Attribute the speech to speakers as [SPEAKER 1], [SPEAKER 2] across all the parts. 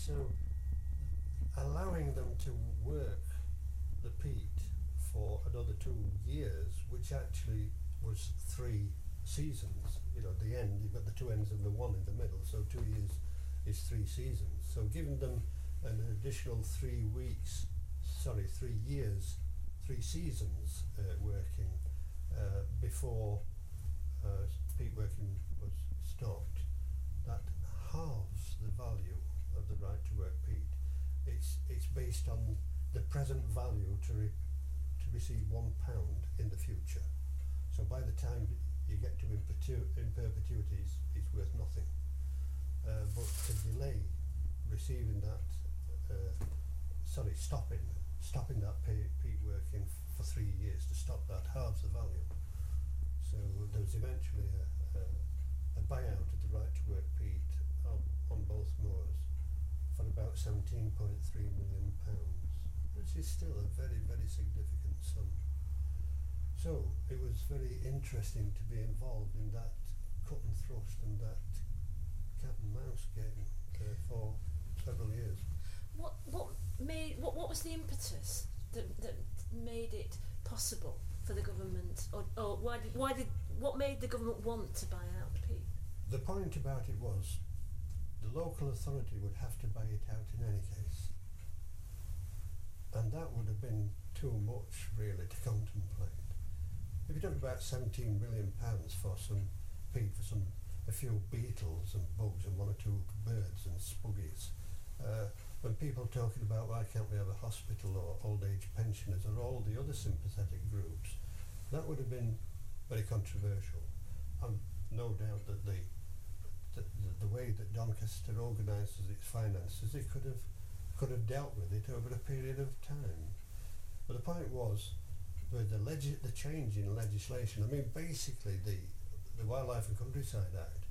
[SPEAKER 1] So allowing them to work the peat for another 2 years, which actually was 3 seasons. You know, the end, you've got the two ends and the one in the middle, so 2 years is 3 seasons. So giving them an additional 3 years, 3 seasons working before peat working was stopped, that halves the value of the right to work peat. It's based on the present value to receive £1 in the future. So by the time you get to in perpetuity, it's worth nothing. But to delay receiving that, stopping that peat working for 3 years, to stop that halves the value. So there was eventually a buyout of the right to work peat on both moors for about £17.3 million, which is still a very, very significant sum. So it was very interesting to be involved in that cut and thrust and that cat and mouse game for several years.
[SPEAKER 2] What was the impetus that made it possible for the government, or what made the government want to buy out the peat?
[SPEAKER 1] The point about it was the local authority would have to buy it out in any case, and that would have been too much really to contemplate. If you talk about £17 million for some peat for a few beetles and bugs and 1 or 2 birds and spuggies, when people are talking about why can't we have a hospital or old age pensioners or all the other sympathetic groups, that would have been very controversial. And no doubt that the way that Doncaster organises its finances, it could have dealt with it over a period of time. But the point was, with the change in legislation, I mean, basically the Wildlife and Countryside Act,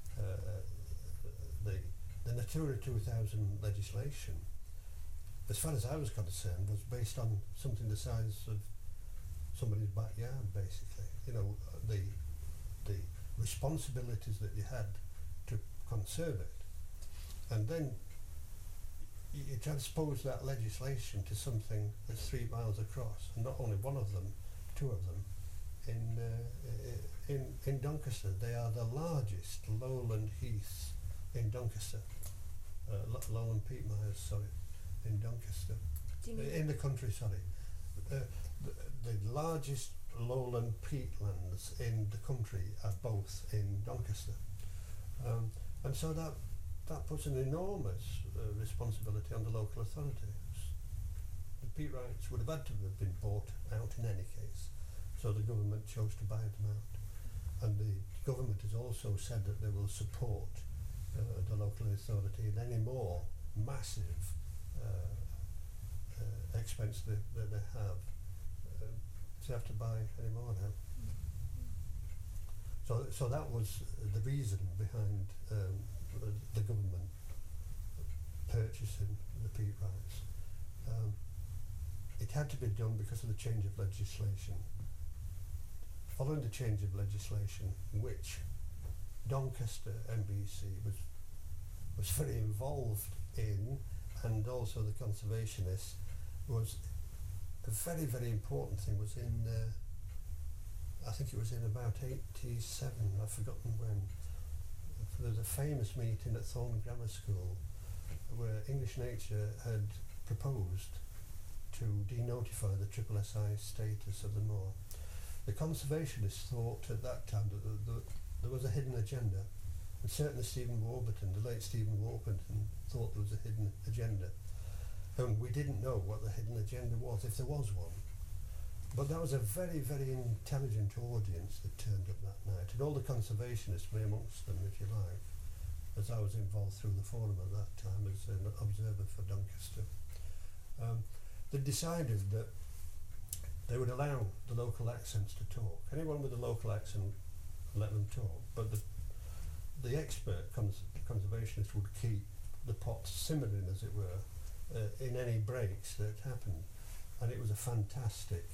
[SPEAKER 1] the Natura 2000 legislation, as far as I was concerned, was based on something the size of somebody's backyard, basically. You know, the responsibilities that you had to conserve it. And then you transpose that legislation to something that's 3 miles across, and not only one of them, 2 of them, in Doncaster. They are the largest lowland heaths in Doncaster, lowland peat mires, sorry, in Doncaster, in the country, sorry. The largest lowland peatlands in the country are both in Doncaster, and so that puts an enormous responsibility on the local authorities. The peat rights would have had to have been bought out in any case, so the government chose to buy them out. And the government has also said that they will support the local authority in any more massive expense that they have to have to buy any more now. So that was the reason behind the government purchasing the peat rights. It had to be done because of the change of legislation. Following the change of legislation, which Doncaster MBC was very involved in, and also the conservationists, was a very, very important thing, was in I think it was in about 87, I've forgotten when. There was a famous meeting at Thorn Grammar School where English Nature had proposed to denotify the SSSI status of the moor. The conservationists thought at that time that there was a hidden agenda, and certainly Stephen Warburton, the late Stephen Warburton, thought there was a hidden agenda. And we didn't know what the hidden agenda was, if there was one. But that was a very, very intelligent audience that turned up that night, and all the conservationists, me amongst them, if you like, as I was involved through the forum at that time as an observer for Doncaster. They decided that they would allow the local accents to talk. Anyone with a local accent, let them talk, but the expert conservationist would keep the pot simmering, as it were, in any breaks that happened. And it was a fantastic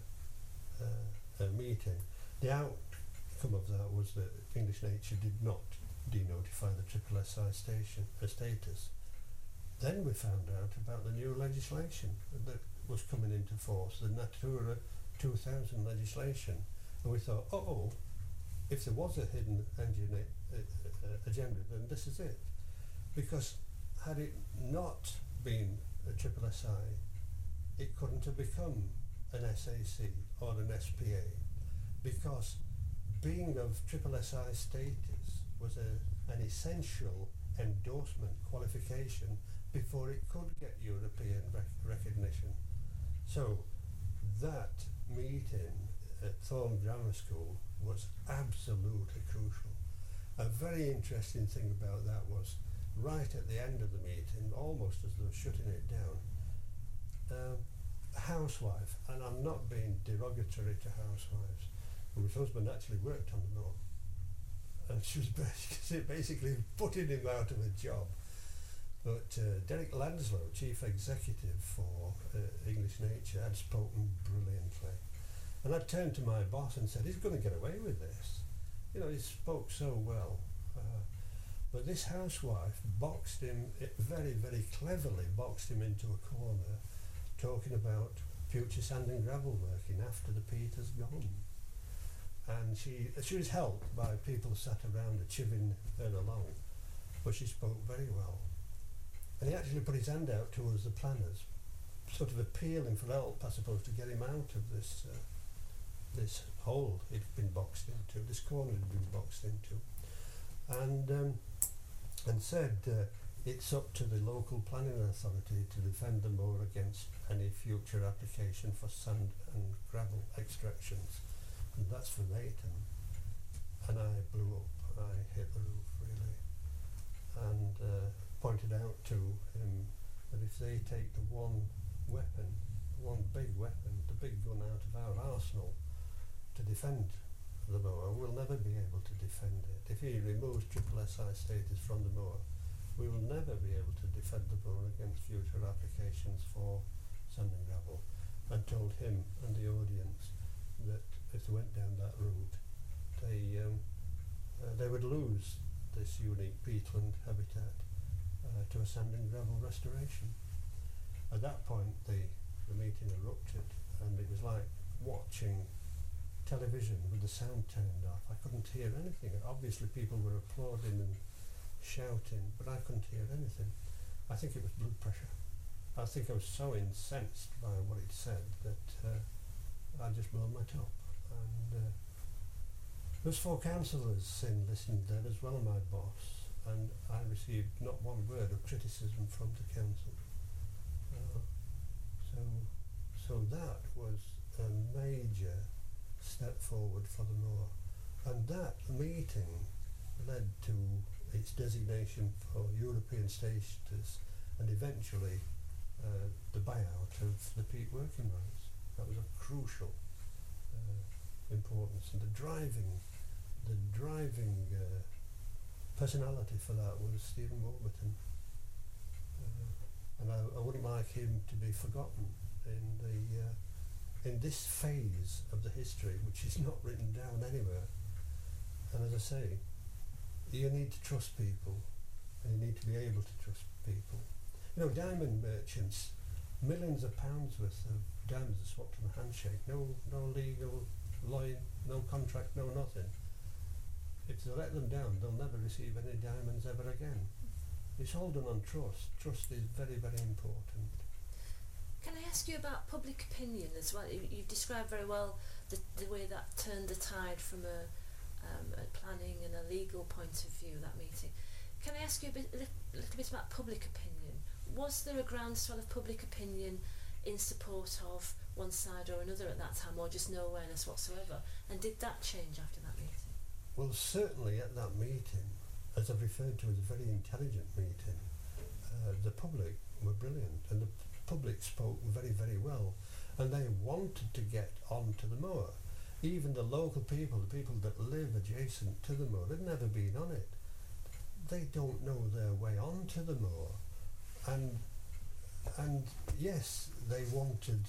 [SPEAKER 1] meeting. The outcome of that was that English Nature did not denotify the SSSI status. Then we found out about the new legislation that was coming into force, the Natura 2000 legislation, and we thought, oh, if there was a hidden agenda, then this is it. Because had it not been a triple SI, it couldn't have become an SAC or an SPA, because being of triple SI status was an essential endorsement qualification before it could get European recognition. So that meeting at Thorne Grammar School was absolutely crucial. A very interesting thing about that was, right at the end of the meeting, almost as they were shutting it down, a housewife, and I'm not being derogatory to housewives, whose husband actually worked on the mill, and she was basically putting him out of a job. But Derek Lanslow, Chief Executive for English Nature, had spoken brilliantly. And I turned to my boss and said, he's going to get away with this. You know, he spoke so well. But this housewife boxed him, very, very cleverly boxed him into a corner, talking about future sand and gravel working after the peat has gone. And she was helped by people sat around her, chivvying her along, but she spoke very well. And he actually put his hand out towards the planners, sort of appealing for help, I suppose, to get him out of this this hole he'd been boxed into, this corner he'd been boxed into, and said it's up to the local planning authority to defend the moor against any future application for sand and gravel extractions, and that's verbatim. And I blew up, I hit the roof really, and pointed out to him that if they take the one big weapon, the big gun out of our arsenal to defend the moor, we'll never be able to defend it. If he removes triple SI status from the moor, we will never be able to defend the moor against future applications for sand and gravel, and told him and the audience that if they went down that route, they would lose this unique peatland habitat to a sand and gravel restoration. At that point, the meeting erupted, and it was like watching television with the sound turned off. I couldn't hear anything. Obviously, people were applauding and shouting, but I couldn't hear anything. I think it was blood pressure. I think I was so incensed by what it said that I just blew my top. And there was 4 councillors listening there, as well as my boss, and I received not one word of criticism from the council. So that was a major step forward for the moor, and that meeting led to its designation for European status, and eventually the buyout of the peat working rights. That was of crucial importance, and the driving personality for that was Stephen Warburton, and I wouldn't like him to be forgotten in this phase of the history, which is not written down anywhere. And as I say, you need to trust people, and you need to be able to trust people. You know, diamond merchants, millions of pounds worth of diamonds are swapped on a handshake. No legal lawyer, no contract, no nothing. If they let them down, they'll never receive any diamonds ever again. It's all done on trust. Trust is very, very important.
[SPEAKER 2] Can I ask you about public opinion as well? You've described very well the way that turned the tide from a planning and a legal point of view, that meeting. Can I ask you a little bit about public opinion? Was there a groundswell of public opinion in support of one side or another at that time, or just no awareness whatsoever? And did that change after that meeting?
[SPEAKER 1] Well, certainly at that meeting, as I've referred to as a very intelligent meeting, the public were brilliant, and the public spoke very, very well, and they wanted to get onto the moor. Even the local people, the people that live adjacent to the moor, had never been on it. They don't know their way onto the moor, and yes, they wanted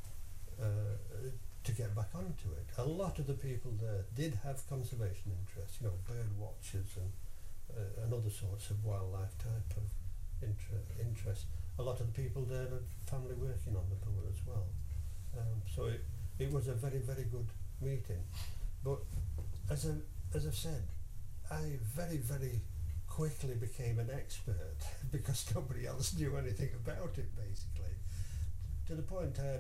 [SPEAKER 1] to get back onto it. A lot of the people there did have conservation interests, you know, bird watchers and other sorts of wildlife type of interest. A lot of the people there had family working on the moor as well. So it was a very, very good meeting. But as I've said, I very, very quickly became an expert because nobody else knew anything about it, basically. To the point I had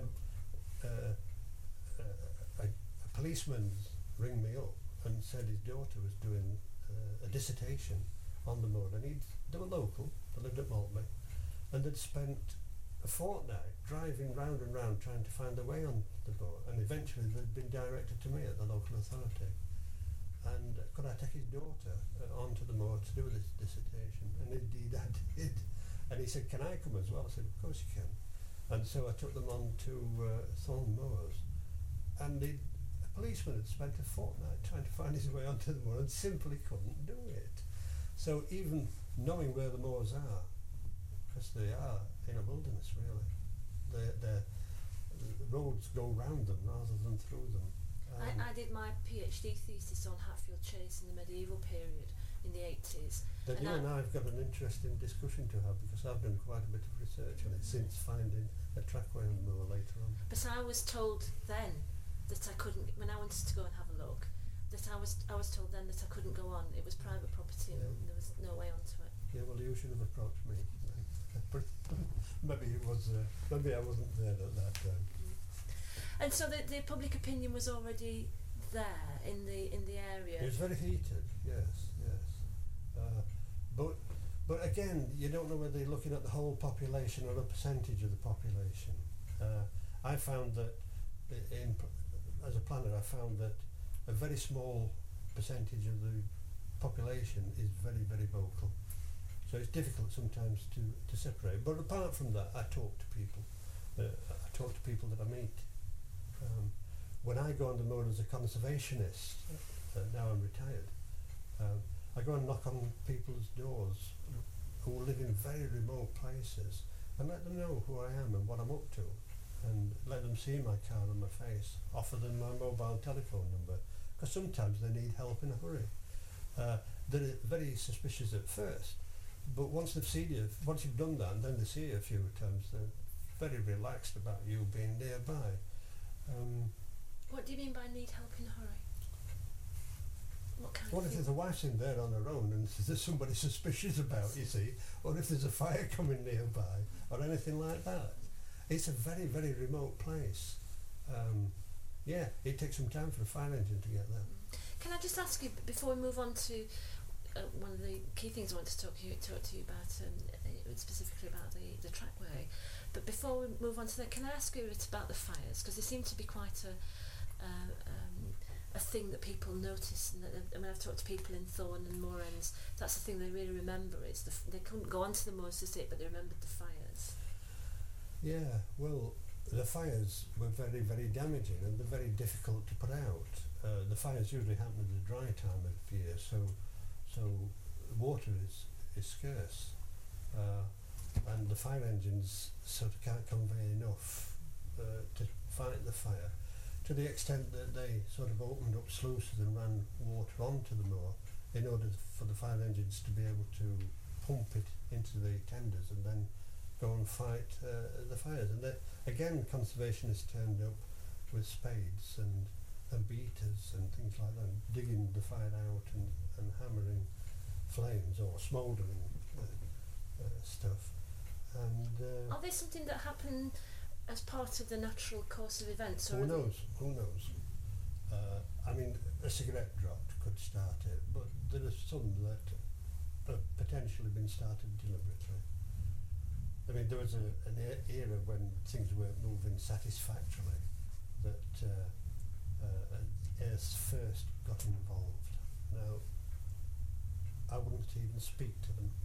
[SPEAKER 1] a policeman ring me up and said his daughter was doing a dissertation on the moor, and they were local, they lived at Maltby, and they'd spent a fortnight driving round and round trying to find their way on the moor, and eventually they'd been directed to me at the local authority. And could I take his daughter onto the moor to do this dissertation? And indeed I did. And he said, can I come as well? I said, of course you can. And so I took them on to Thorn Moors. And a policeman had spent a fortnight trying to find his way onto the moor and simply couldn't do it. So even knowing where the moors are, because they are in a wilderness really, the roads go round them rather than through them.
[SPEAKER 2] I did my PhD thesis on Hatfield Chase in the medieval period in the 80s.
[SPEAKER 1] Then you and I've got an interesting discussion to have because I've done quite a bit of research on it since finding a trackway on the moor later on.
[SPEAKER 2] But I was told then that I couldn't, when I wanted to go and have a look, that I was told then that I couldn't go on. It was private property and there was no way onto it.
[SPEAKER 1] Yeah, well, you should have approached me. Maybe I wasn't there at that time.
[SPEAKER 2] And so the public opinion was already there in the area.
[SPEAKER 1] It was very heated, yes. But again, you don't know whether you're looking at the whole population or a percentage of the population. I found that, as a planner, I found that a very small percentage of the population is very, very vocal. So it's difficult sometimes to separate. But apart from that, I talk to people. I talk to people that I meet. When I go on the moor as a conservationist, now I'm retired, I go and knock on people's doors who live in very remote places and let them know who I am and what I'm up to, and let them see my card on my face, offer them my mobile telephone number, because sometimes they need help in a hurry. They're very suspicious at first, but once they've seen you, once you've done that and then they see you a few times, they're very relaxed about you being nearby.
[SPEAKER 2] What do you mean by need help in a hurry? What kind
[SPEAKER 1] Well,
[SPEAKER 2] of
[SPEAKER 1] if
[SPEAKER 2] thing?
[SPEAKER 1] there's a wife in there on her own and there's somebody suspicious about, you see, or if there's a fire coming nearby, or anything like that. It's a very, very remote place. Yeah, it takes some time for a fire engine to get there.
[SPEAKER 2] Can I just ask you, before we move on to one of the key things I want to talk to you about, specifically about the trackway, but before we move on to that, can I ask you a bit about the fires? Because they seem to be quite a thing that people notice, and when I've talked to people in Thorn and Moor Ends, that's the thing they really remember, is they couldn't go onto the moors to see it, but they remembered the fires.
[SPEAKER 1] Yeah, well, the fires were very, very damaging and they're very difficult to put out. The fires usually happen at the dry time of year, so water is scarce, and the fire engines sort of can't convey enough to fight the fire, to the extent that they sort of opened up sluices and ran water onto the moor in order for the fire engines to be able to pump it into the tenders and then go and fight the fires. And again, conservationists turned up with spades and beaters and things like that, digging the fire out and hammering flames or smouldering stuff. And
[SPEAKER 2] are they something that happen as part of the natural course of events? Or
[SPEAKER 1] who knows? I mean, a cigarette drop could start it, but there are some that have potentially been started deliberately. I mean, there was an era when things weren't moving satisfactorily that AIRS first got involved. Now, I wouldn't even speak to them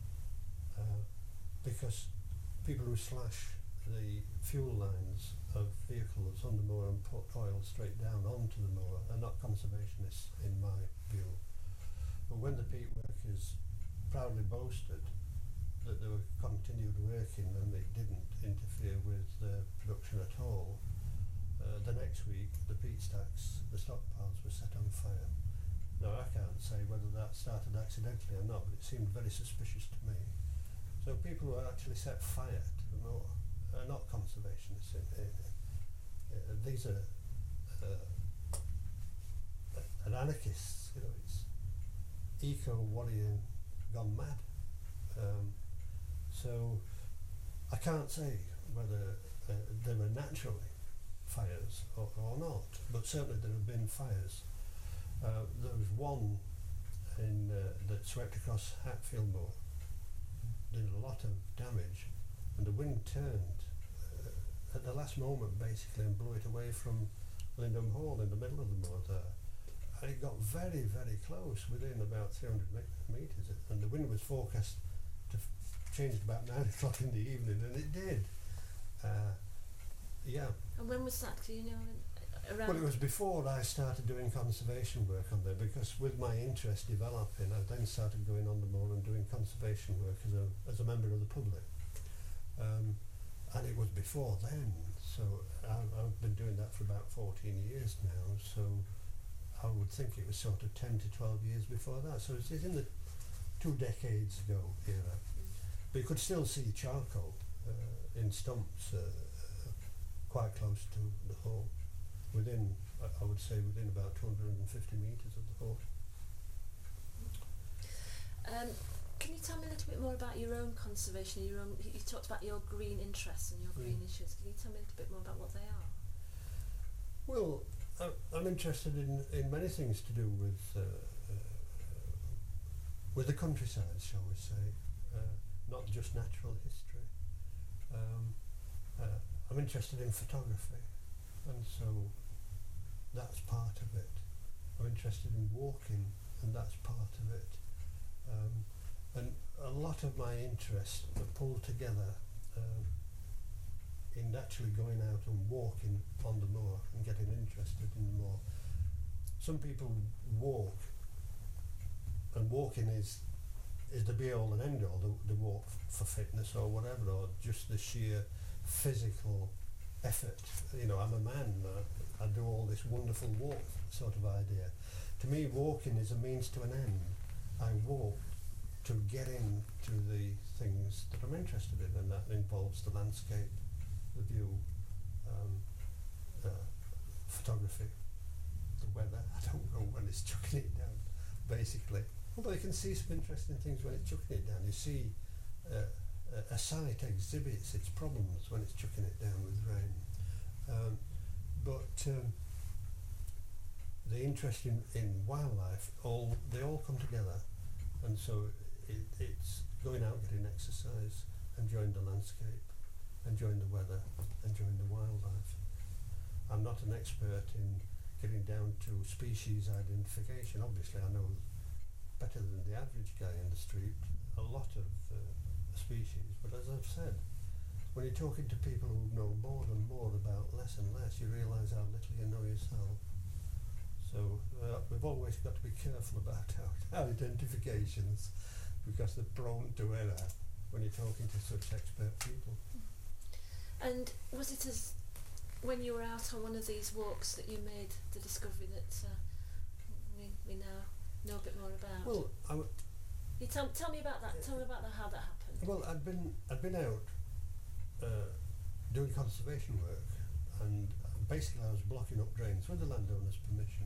[SPEAKER 1] because people who slash the fuel lines of vehicles on the moor and put oil straight down onto the moor are not conservationists in my view. But when the peat workers proudly boasted that they were continued working and it didn't interfere with production at all, the next week the peat stacks, the stockpiles were set on fire. Now I can't say whether that started accidentally or not, but it seemed very suspicious to me. So people who actually set fire to the moor are not conservationists. These are anarchists. You know, it's eco-warrior gone mad. So I can't say whether there were naturally fires or not, but certainly there have been fires. There was one that swept across Hatfield Moor, did a lot of damage, and the wind turned at the last moment basically and blew it away from Lindham Hall in the middle of the moor there. And it got very, very close, within about 300 metres, and the wind was forecast to change about 9 o'clock in the evening, and it did. Yeah.
[SPEAKER 2] And when was that? Do you know? Around?
[SPEAKER 1] Well, it was before I started doing conservation work on there, because with my interest developing, I then started going on the moor and doing conservation work as a member of the public. And it was before then, so I've been doing that for about 14 years now, so I would think it was sort of 10 to 12 years before that, so it's in the 2 decades ago era. But you could still see charcoal in stumps quite close to the hole, within, I would say, within about 250 metres of the hole.
[SPEAKER 2] Can you tell me a little bit more about your own conservation? You talked about your green interests and your green issues. Can you tell me a little bit more about what they are?
[SPEAKER 1] Well, I'm interested in many things to do with the countryside, shall we say, not just natural history. I'm interested in photography, and so that's part of it. I'm interested in walking, and that's part of it. And a lot of my interests are pulled together in actually going out and walking on the moor and getting interested in the moor. Some people walk, and walking is the be-all and end-all, the walk for fitness or whatever, or just the sheer physical effort. You know, I'm a man, I do all this wonderful walk sort of idea. To me, walking is a means to an end. I walk to get into the things that I'm interested in, and that involves the landscape, the view, photography, the weather. I don't know when it's chucking it down, basically. Although you can see some interesting things when it's chucking it down. You see a site exhibits its problems when it's chucking it down with rain. But the interest in wildlife, they all come together, and so it's going out, getting exercise, enjoying the landscape, enjoying the weather, enjoying the wildlife. I'm not an expert in getting down to species identification. Obviously I know better than the average guy in the street a lot of species, but as I've said, when you're talking to people who know more and more about less and less, you realise how little you know yourself. So we've always got to be careful about our identifications, because they're prone to error when you're talking to such expert people.
[SPEAKER 2] And was it when you were out on one of these walks that you made the discovery that we now know a bit more about?
[SPEAKER 1] Well,
[SPEAKER 2] you tell me about that. Tell me about how that happened.
[SPEAKER 1] Well, I'd been out doing conservation work, and basically I was blocking up drains with the landowner's permission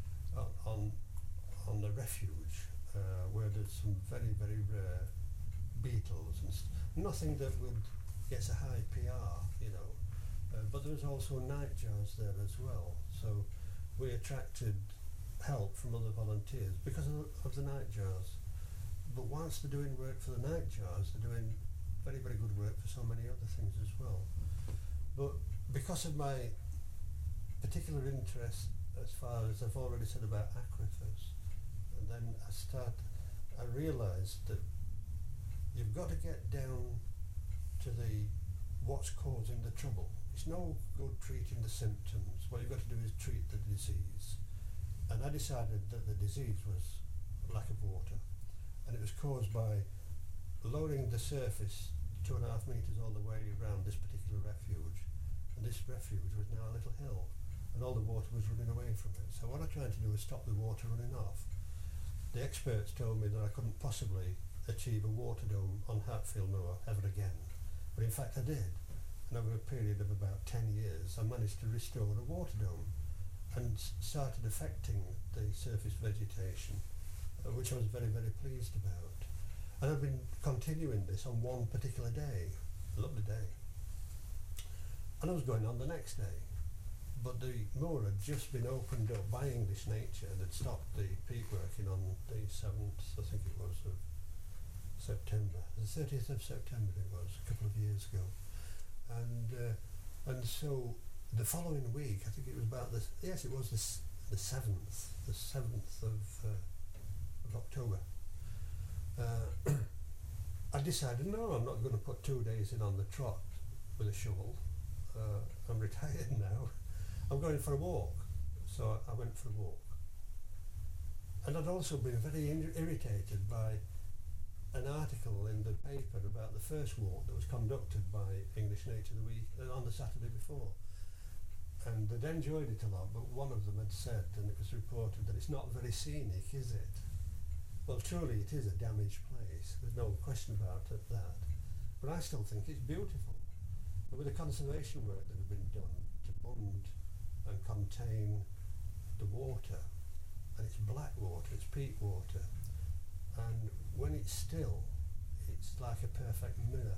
[SPEAKER 1] on the refuge where there's some very, very rare beetles and nothing that would get a high PR, you know. But there was also nightjars there as well, so we attracted help from other volunteers because of the nightjars. But whilst they're doing work for the nightjars, they're doing very, very good work for so many other things as well. But because of my particular interest, as far as I've already said about aquifers, and then I realised that you've got to get down to what's causing the trouble. It's no good treating the symptoms. What you've got to do is treat the disease. And I decided that the disease was lack of water, and it was caused by lowering the surface 2.5 metres all the way around this particular refuge, and this refuge was now a little hill, and all the water was running away from it. So what I tried to do was stop the water running off. The experts told me that I couldn't possibly achieve a water dome on Hatfield Moor ever again. But in fact I did. And over a period of about 10 years I managed to restore a water dome and started affecting the surface vegetation, which I was very, very pleased about. And I've been continuing this on one particular day, a lovely day. And I was going on the next day. But the moor had just been opened up by English Nature. They'd stopped the peat working on the 7th, I think it was, of September. The 30th of September it was, a couple of years ago. And so the following week, I think it was about the 7th of October, I decided, no, I'm not going to put 2 days in on the trot with a shovel. I'm retired now. I'm going for a walk. So I went for a walk. And I'd also been very irritated by an article in the paper about the first walk that was conducted by English Nature on the Saturday before. And they'd enjoyed it a lot, but one of them had said, and it was reported, that it's not very scenic, is it? Well, truly it is a damaged place. There's no question about that. But I still think it's beautiful. But with the conservation work that had been done to bund and contain the water, and it's black water, it's peat water, and when it's still, it's like a perfect mirror.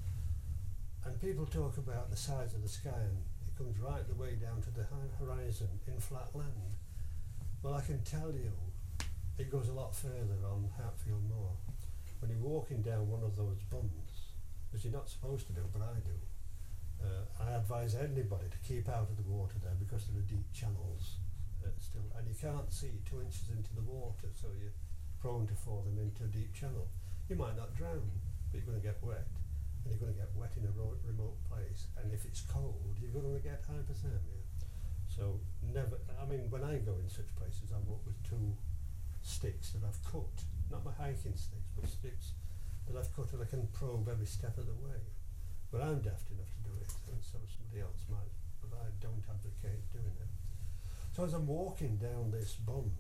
[SPEAKER 1] And people talk about the size of the sky, and it comes right the way down to the horizon in flat land. Well, I can tell you, it goes a lot further on Hatfield Moor. When you're walking down one of those bunds, which you're not supposed to do, but I do, I advise anybody to keep out of the water there because there are deep channels still, and you can't see 2 inches into the water, so you're prone to falling into a deep channel. You might not drown, but you're going to get wet, and you're going to get wet in a remote place, and if it's cold, you're going to get hypothermia. So never, I mean, when I go in such places, I walk with 2 sticks that I've cut, not my hiking sticks, but sticks that I've cut, and I can probe every step of the way. But I'm daft enough to do it, and so somebody else might, but I don't advocate doing it. So as I'm walking down this bund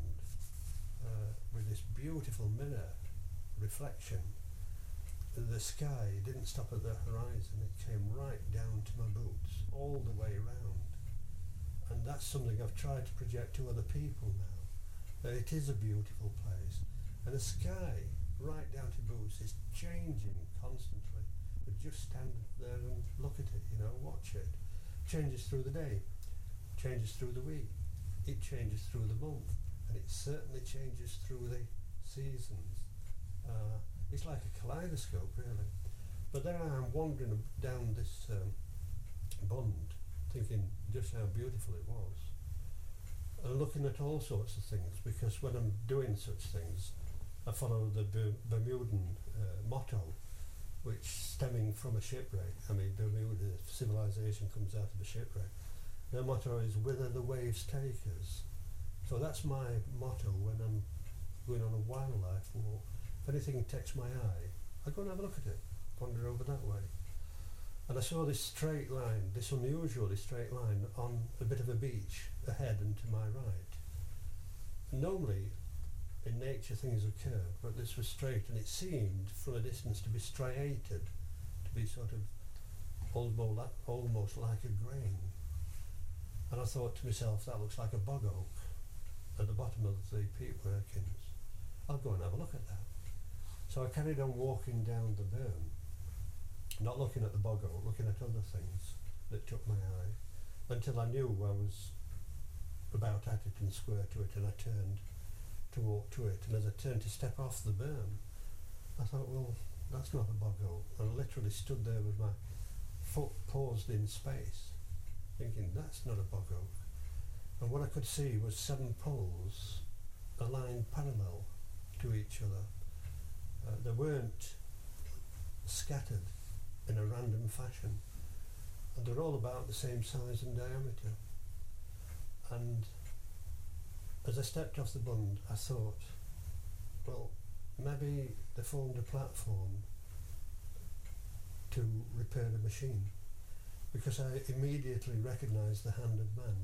[SPEAKER 1] with this beautiful mirror reflection, the sky didn't stop at the horizon, it came right down to my boots, all the way round. And that's something I've tried to project to other people now, that it is a beautiful place. And the sky, right down to boots, is changing constantly. But just stand there and look at it, watch it. Changes through the day, changes through the week, it changes through the month, and it certainly changes through the seasons. It's like a kaleidoscope, really. But then I'm wandering down this bund, thinking just how beautiful it was, and looking at all sorts of things, because when I'm doing such things, I follow the Bermudan motto, which stemming from a shipwreck. I mean, Bermuda civilization comes out of a shipwreck. Their motto is, "Whither the waves take us." So that's my motto when I'm going on a wildlife walk. If anything takes my eye, I go and have a look at it, wander over that way. And I saw this straight line, this unusually straight line on a bit of a beach ahead and to my right. And normally, in nature things are curved, but this was straight, and it seemed from a distance to be striated, to be sort of almost like a grain. And I thought to myself, that looks like a bog oak at the bottom of the peat workings. I'll go and have a look at that. So I carried on walking down the burn, not looking at the bog oak, looking at other things that took my eye, until I knew I was about at it and square to it, and I turned to walk to it. And as I turned to step off the burn, I thought, well, that's not a bog oak. And I literally stood there with my foot paused in space, thinking, that's not a bog oak. And what I could see was 7 poles aligned parallel to each other. They weren't scattered in a random fashion, and they're all about the same size and diameter. And as I stepped off the bund, I thought, well, maybe they formed a platform to repair the machine, because I immediately recognised the hand of man.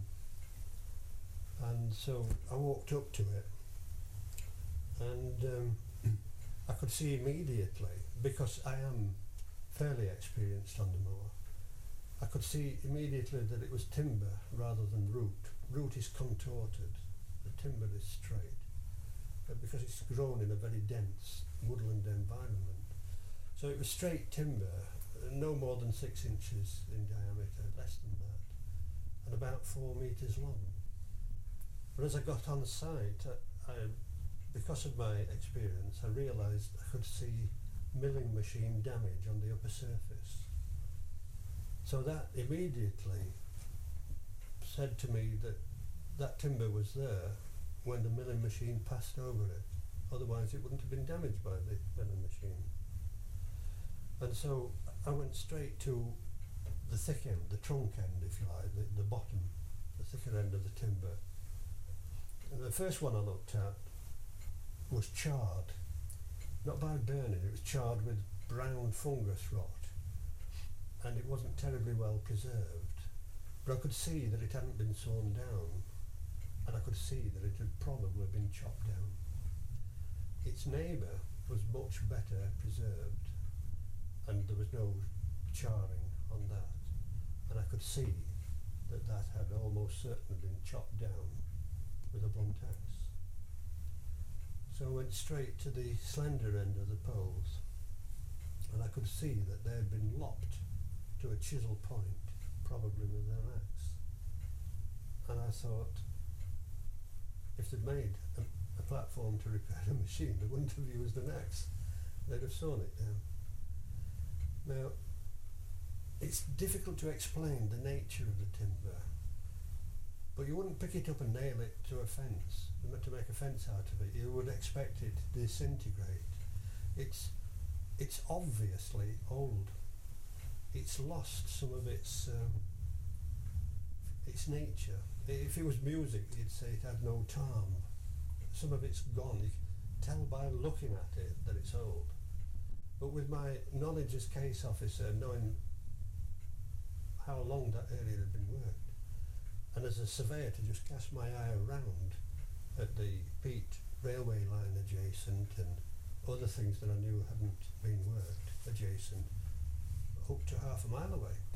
[SPEAKER 1] And so I walked up to it, and I could see immediately, because I am fairly experienced on the moor, I could see immediately that it was timber rather than root. Root is contorted, the timber is straight, because it's grown in a very dense woodland environment. So it was straight timber, no more than 6 inches in diameter, less than that, and about 4 metres long. But as I got on site, because of my experience, I realised I could see milling machine damage on the upper surface. So that immediately said to me that that timber was there when the milling machine passed over it. Otherwise it wouldn't have been damaged by the milling machine. And so I went straight to the thick end, the trunk end, if you like, the bottom, the thicker end of the timber. And the first one I looked at was charred, not by burning, it was charred with brown fungus rot, and it wasn't terribly well preserved. But I could see that it hadn't been sawn down, and I could see that it had probably been chopped down. Its neighbour was much better preserved, and there was no charring on that, and I could see that that had almost certainly been chopped down with a blunt axe. So I went straight to the slender end of the poles, and I could see that they had been lopped to a chisel point, probably with an axe. And I thought, if they'd made a platform to repair a machine, they wouldn't have used an axe, they'd have sawn it down. Now, it's difficult to explain the nature of the timber, but you wouldn't pick it up and nail it to a fence, to make a fence out of it. You would expect it to disintegrate. It's obviously old. It's lost some of its nature. If it was music, you'd say it had no charm. Some of it's gone. You can tell by looking at it that it's old. But with my knowledge as case officer, knowing how long that area had been worked, and as a surveyor to just cast my eye around at the peat railway line adjacent and other things that I knew hadn't been worked adjacent, up to half a mile away,